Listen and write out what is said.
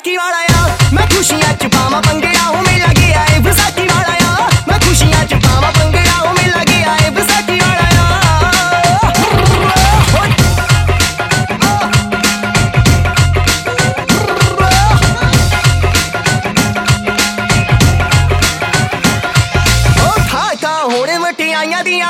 ਵਿਸਾਖੀ ਵਾਲਾ ਆ ਮੈਂ ਖੁਸ਼ੀਆਂ ਚ ਪਾਵਾਂ ਪੰਗੇ